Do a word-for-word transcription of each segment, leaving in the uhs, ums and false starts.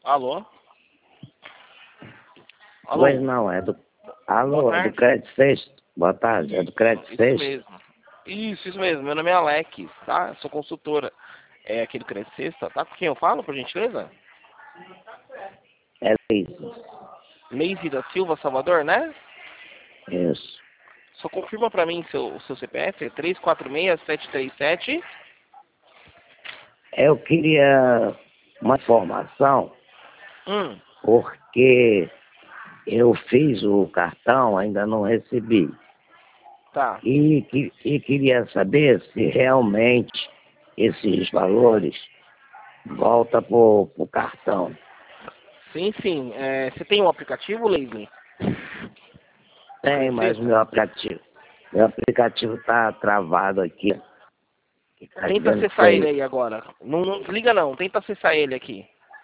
Alô? Alô? Pois não, é do... Alô, é do Crédito Sexto. Boa tarde, é do Crédito Isso Sexto. mesmo. Isso, isso mesmo. Meu nome é Alex, tá? Sou consultora. É aqui do Crédito Sexta, tá? Com quem eu falo, por gentileza? É isso. Leise da Silva, Salvador, né? Isso. Só confirma pra mim seu, o seu C P F, é três quatro seis, sete três sete. Eu queria uma informação, Hum, porque eu fiz o cartão, ainda não recebi. tá. E, que- e queria saber se realmente esses valores voltam para o cartão. Sim, sim. É, você tem um aplicativo, Leise? Tem, mas Sexta? meu aplicativo, meu aplicativo está travado aqui. Tá Tenta dizendo que acessar ele foi. aí agora. Não, não desliga não, tenta acessar ele aqui.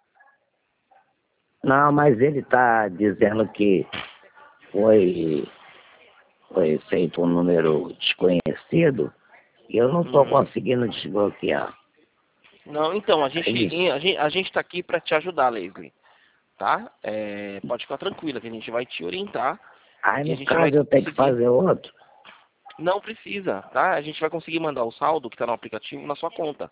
Não, mas ele está dizendo que foi, foi feito um número desconhecido e eu não estou Hum. conseguindo desbloquear. Não, então, a É gente isso. a gente, a gente tá aqui para te ajudar, Leslie, tá? É, pode ficar tranquila que a gente vai te orientar Aí, e a no gente vai caso, eu tenho que conseguir. fazer outro. Não precisa, tá? A gente vai conseguir mandar o saldo que está no aplicativo na sua conta,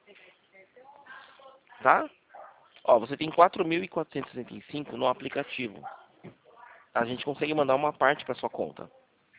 tá? Ó, você tem quatro mil e quatrocentos e sessenta e cinco no aplicativo. A gente consegue mandar uma parte para sua conta.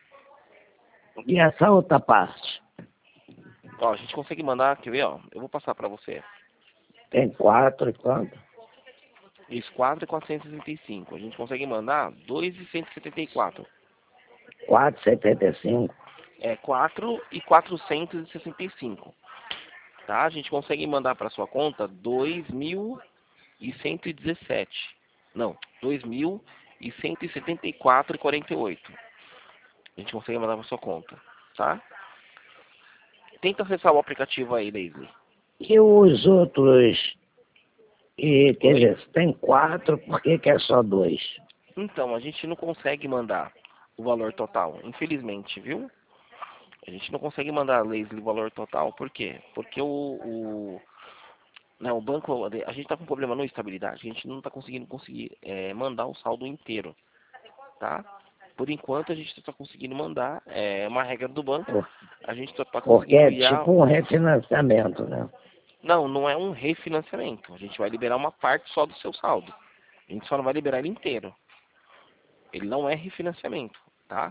E essa outra parte? Ó, a gente consegue mandar, quer ver, ó? Eu vou passar para você. Tem quatro e quanto? Isso, quatro mil quatrocentos e sessenta e cinco. A gente consegue mandar dois mil cento e setenta e quatro. Quatro, setenta e cinco. É quatro mil quatrocentos e sessenta e cinco. Tá? A gente consegue mandar para sua conta dois mil cento e dezessete. Não, dois mil cento e setenta e quatro e quarenta e oito. A gente consegue mandar para sua conta, tá? Tenta acessar o aplicativo aí, Leslie. E os outros? E, quer Oi? dizer, se tem quatro, por que, que é só dois? Então, a gente não consegue mandar o valor total, infelizmente, viu? A gente não consegue mandar, Leslie, o valor total, por quê? Porque o, o, né, o banco, a gente está com problema no estabilidade, a gente não está conseguindo conseguir é, mandar o saldo inteiro, tá? Por enquanto a gente está conseguindo mandar, é uma regra do banco, Por- a gente só está Porque conseguindo é enviar. tipo um refinanciamento, né? Não, não é um refinanciamento, a gente vai liberar uma parte só do seu saldo, a gente só não vai liberar ele inteiro, ele não é refinanciamento, tá?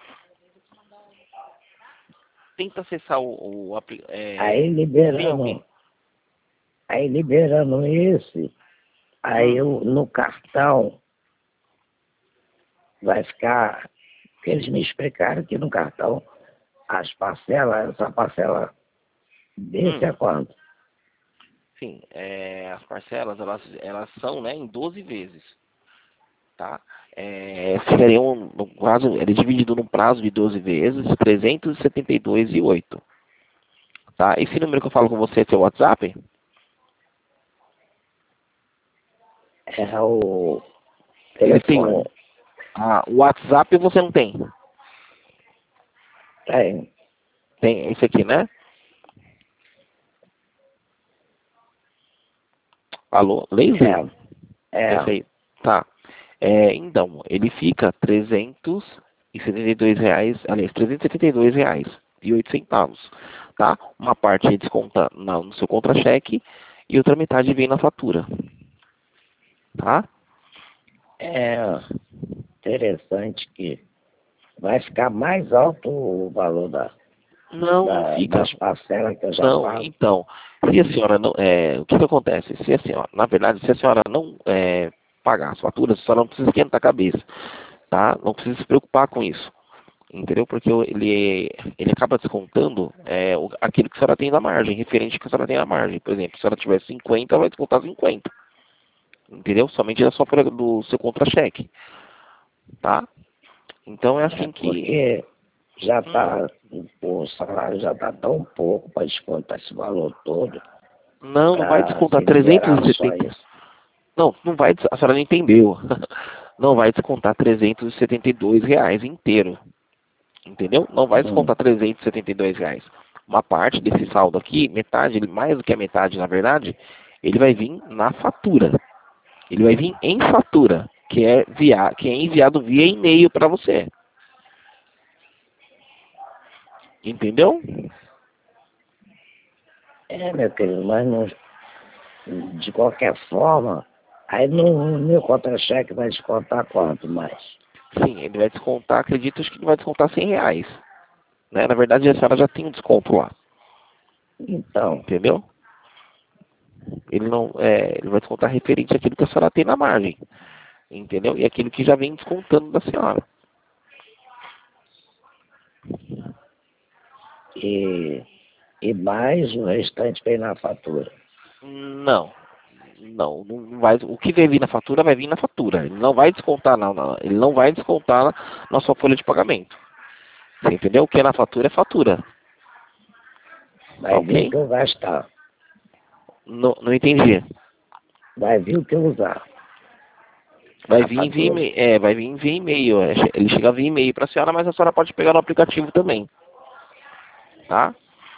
Tenta acessar o, o apli- Aí é, você tem alguém? liberando, aí liberando esse, aí Hum, eu, no cartão vai ficar, porque eles me explicaram que no cartão as parcelas, essa parcela desse hum. é quanto? Sim, é, as parcelas elas, elas são, né, em doze vezes, tá? É, ficariam, no caso, ele é dividido num prazo de doze vezes, trezentos e setenta e dois e oito, tá? Esse número que eu falo com você é seu WhatsApp? É o Ele tem um, telefone. ah, o WhatsApp você não tem? Tem. Tem esse aqui, né? Alô, Lazy? É, é, Esse aí, tá. É, então, ele fica trezentos e setenta e dois reais, aliás, trezentos e setenta e dois reais e oito centavos, tá? Uma parte desconta na- no seu contra-cheque e outra metade vem na fatura, tá? é interessante que vai ficar mais alto o valor da, Não, não da, fica. das parcelas que eu já Não, pago. então, se a senhora não, é, o que que acontece? Se a senhora, na verdade, se a senhora não é, pagar as faturas, a senhora não precisa esquentar a cabeça, tá? Não precisa se preocupar com isso. Entendeu? Porque ele, ele acaba descontando é, o- aquilo que a senhora tem na margem, referente ao que a senhora tem na margem. Por exemplo, se a senhora tiver cinquenta, vai descontar cinquenta. Entendeu? Somente da sua, folha- do seu contra-cheque. Tá? Então é É assim que. porque já Hum, está, o salário já está tão pouco para descontar esse valor todo, não, não vai para descontar se liberar só trezentos e setenta. isso. Não, não vai. des- A senhora não entendeu. Não vai descontar trezentos e setenta e dois reais inteiro. Entendeu? Não vai Hum, descontar trezentos e setenta e dois reais. Uma parte desse saldo aqui, metade, mais do que a metade, na verdade, ele vai vir na fatura. Ele vai vir em fatura, que é, via, que é enviado via e-mail para você. Entendeu? É, meu querido, mas não, de qualquer forma, aí no meu contra-cheque vai descontar quanto mais? Sim, ele vai descontar, acredito acho que ele vai descontar cem reais. Né? Na verdade, a senhora já tem um desconto lá. Então, Entendeu? Ele não, é, ele vai descontar referente àquilo que a senhora tem na margem. Entendeu? E aquilo que já vem descontando da senhora. e, e mais o restante vem na fatura. Não. Não, não vai, o que vai vir na fatura vai vir na fatura. Ele não vai descontar na, na- ele não vai descontar na, na sua folha de pagamento. Você entendeu? O que é na fatura é fatura. Tá Vai vir o ok? que eu gastar, Não, não entendi. vai vir o que eu usar. Vai A vir via fatura. e-mail, é, vai vir via e-mail. é, che- Ele chega via e-mail para a senhora, mas a senhora pode pegar no aplicativo também, tá?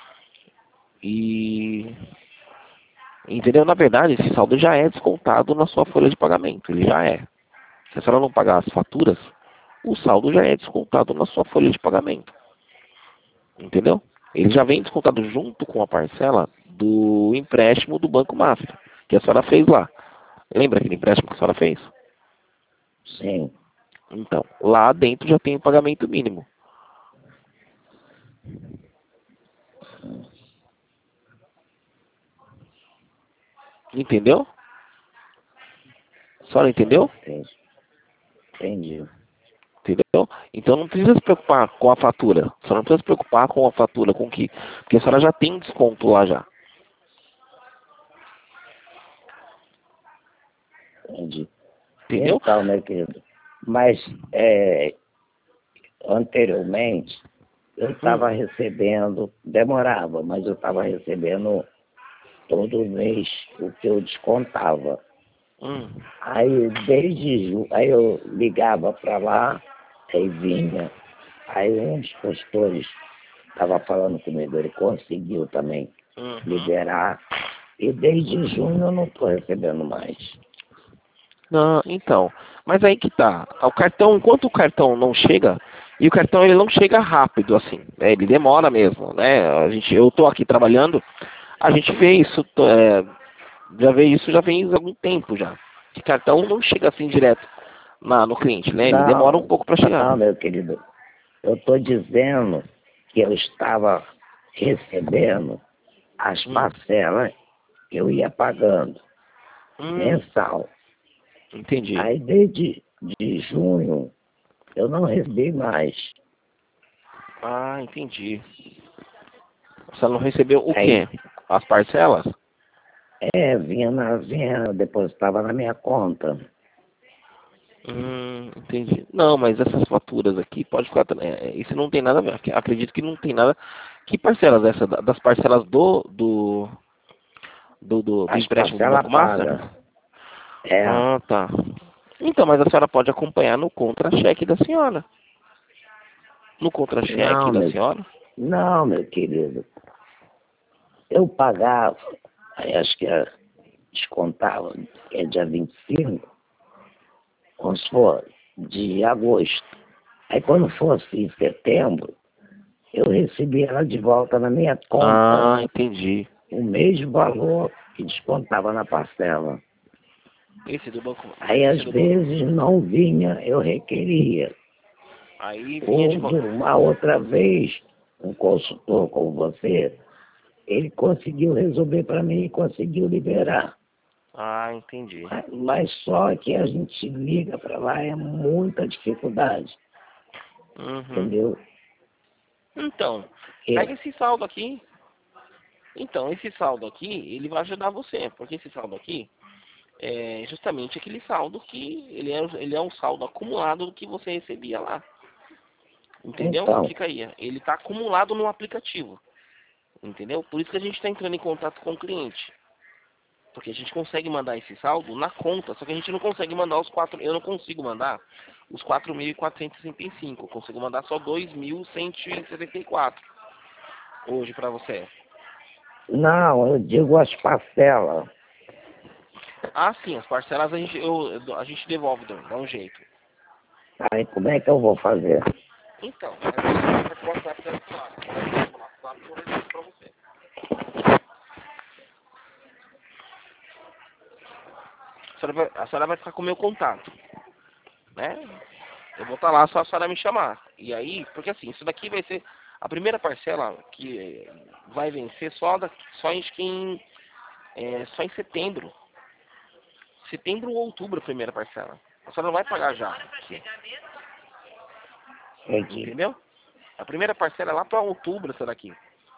E entendeu? Na verdade, esse saldo já é descontado na sua folha de pagamento. Ele já é. Se a senhora não pagar as faturas, o saldo já é descontado na sua folha de pagamento. Entendeu? Ele já vem descontado junto com a parcela do empréstimo do Banco Master, que a senhora fez lá. Lembra aquele empréstimo que a senhora fez? Sim. Então, lá dentro já tem o pagamento mínimo. Entendeu? A senhora entendeu? Entendi. Entendi. Entendeu? Então não precisa se preocupar com a fatura. A senhora não precisa se preocupar com a fatura, com que, porque a senhora já tem desconto lá já. Entendi. Entendeu? Então, meu querido, mas é, anteriormente eu Hum, estava recebendo, demorava, mas eu estava recebendo todo mês o que eu descontava. hum, Aí desde ju- aí eu ligava para lá, aí vinha, aí um dos pastores estava falando comigo, ele conseguiu também uhum. liberar, e desde junho eu não estou recebendo mais. Não, então, mas aí que tá. O cartão, enquanto o cartão não chega, e o cartão ele não chega rápido assim, né? Ele demora mesmo, né? A gente, eu tô aqui trabalhando, a gente vê isso, tô, é, já vê isso já vem há algum tempo já. Que cartão não chega assim direto na, no cliente, né? Ele demora um Não, pouco para chegar. não, meu querido, eu estou dizendo que eu estava recebendo as Hum, parcelas que eu ia pagando hum, mensal. entendi. Aí desde de junho eu não recebi mais. Ah, entendi. Você não recebeu o Aí quê? As parcelas? é, vinha, na, vinha, depositava na minha conta. Hum, entendi. Não, mas essas faturas aqui pode ficar. também. É, isso não tem nada a ver. Ac- Acredito que não tem nada. Que parcelas essa? Da- Das parcelas do do do, do, do As empréstimo do parcelas Banco Master? pagas. É, Ah, tá. Então, mas a senhora pode acompanhar no contra-cheque da senhora. No contra-cheque não, da meu, senhora? não, meu querido. Eu pagava, aí acho que é, descontava, que é dia vinte e cinco, vamos supor, de agosto. Aí quando fosse em setembro, eu recebia ela de volta na minha conta, Ah, entendi. o mesmo valor que descontava na parcela. Esse do banco. Aí Esse às do banco. vezes não vinha, eu requeria. Aí vinha de Ou de volta. uma outra vez, um consultor como você, ele conseguiu resolver para mim e conseguiu liberar. Ah, entendi. Mas mas só que a gente liga para lá é muita dificuldade, Uhum. entendeu? Então, Porque, pega esse saldo aqui. Então, esse saldo aqui, ele vai ajudar você, porque esse saldo aqui é justamente aquele saldo que ele é, ele é um saldo acumulado do que você recebia lá. Entendeu? então, Fica aí. Ele está acumulado no aplicativo. Entendeu? Por isso que a gente está entrando em contato com o cliente. Porque a gente consegue mandar esse saldo na conta, só que a gente não consegue mandar os quatro. Eu não consigo mandar os quatro mil quatrocentos e sessenta e cinco. Eu consigo mandar só dois mil cento e setenta e quatro hoje para você. não, eu digo as parcelas. Ah, sim, as parcelas a gente, eu, eu- a gente devolve, dá dá um jeito. Aí como é que eu vou fazer? Então, é o WhatsApp da senhora. O WhatsApp eu vou dizer pra você. A senhora, vai, a senhora vai ficar com o meu contato, né? Eu vou estar lá só a senhora me chamar. E aí, porque assim, isso daqui vai ser a primeira parcela que vai vencer só, da, só, em, em, é, só em setembro. Setembro ou outubro a primeira parcela. A senhora não vai pagar já. Aqui, Entendi. entendeu? A primeira parcela é lá para outubro essa daqui.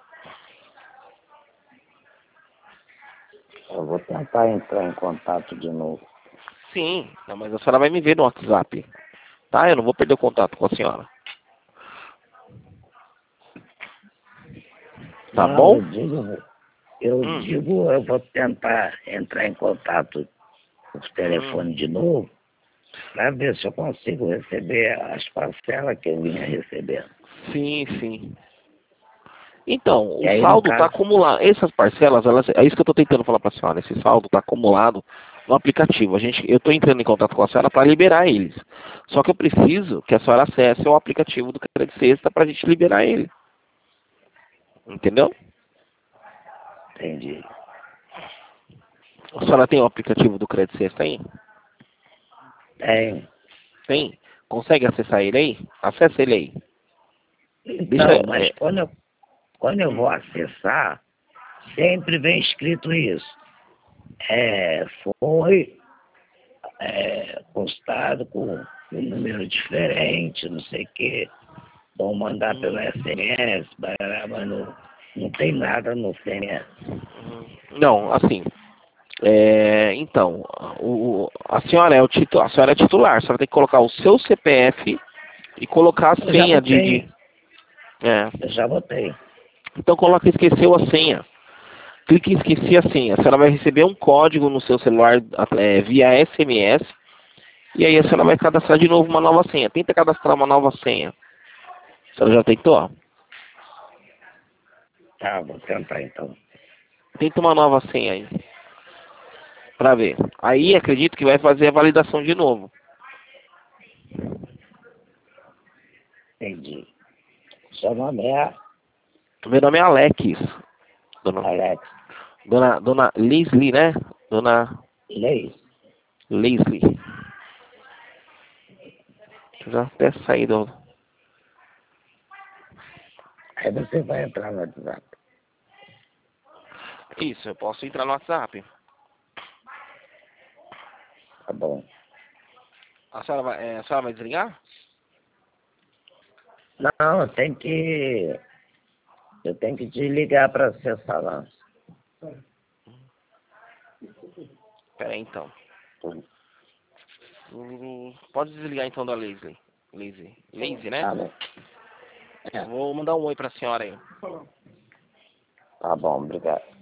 Eu vou tentar entrar em contato de novo. Sim, não, mas a senhora vai me ver no WhatsApp. Tá? Eu não vou perder o contato com a senhora. Tá Não, bom? eu digo, eu Hum, digo, eu vou tentar entrar em contato com o hum. telefone de novo para ver se eu consigo receber as parcelas que eu vinha recebendo. Sim, sim. Então, E o aí, no saldo está caso, acumulado. Essas parcelas, elas, é isso que eu estou tentando falar para a senhora. Esse saldo está acumulado no aplicativo. A gente, eu estou entrando em contato com a senhora para liberar eles. Só que eu preciso que a senhora acesse o aplicativo do Crédito Sexta para a gente liberar ele. Entendeu? entendi. A senhora tem o aplicativo do Crédito Sexta aí? Tem. Tem? Consegue acessar ele aí? Acesse ele aí. Deixa. Então, mas É, quando eu, quando eu vou hum, acessar, sempre vem escrito isso. É, foi é, postado com um número diferente, não sei o quê. Vão mandar pelo hum, S M S, barará, mas não, não tem nada no S M S. hum. Não, assim. É, então, o, a senhora é o titu, a senhora é titular. A senhora tem que colocar o seu C P F e colocar a Eu já senha de, botei, de é. eu já botei. Então coloca esqueceu a senha. Clique em esqueci a senha. A senhora vai receber um código no seu celular é, via S M S. E aí a senhora vai cadastrar de novo uma nova senha. Tenta cadastrar uma nova senha. A senhora já tentou? Tá, vou tentar então. Tenta uma nova senha aí. Pra ver. Aí acredito que vai fazer a validação de novo. Entendi. Seu nome é Meu nome é Alex. Dona, Alex dona, dona Leslie, né? Dona Leis. Leslie. Já até saí do... Aí você vai entrar no WhatsApp. Isso, eu posso entrar no WhatsApp. Tá bom. A senhora vai, é, a senhora vai desligar? Não, eu tenho que. Eu tenho que desligar para acessar lá. Pera aí, então. Hum, Pode desligar então da Leslie. Leslie. Leslie, né? Tá bom. É, Vou mandar um oi pra senhora aí. tá bom, obrigado.